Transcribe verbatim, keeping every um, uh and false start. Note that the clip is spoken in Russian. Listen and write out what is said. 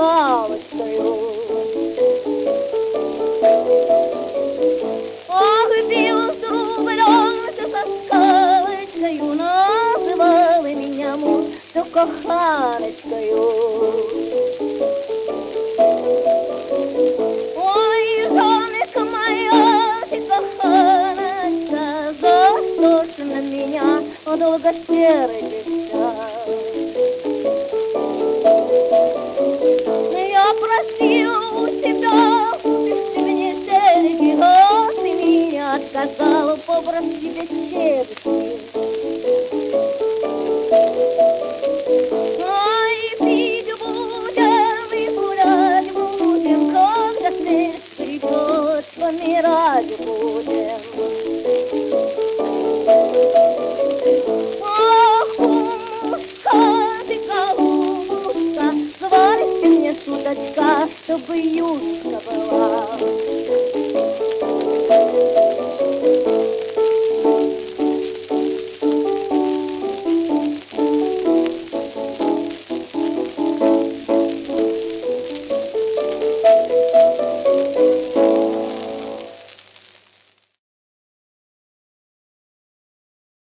кохалочкою. Ох, пил с рублем, ты со скалочкою, называла меня муж все коханочкою. Ой, жоночка моя, ты коханочка, за что ж на меня долго сердишься? Я просил у тебя, купишь ты мне серьги, а ты меня отказала, попроси без черги. Ай, пить будем и гулять будем, когда смерть придет, помирать будем. Ах, кумушка, ты голубушка, сварите мне суточка, чтобы юшка была.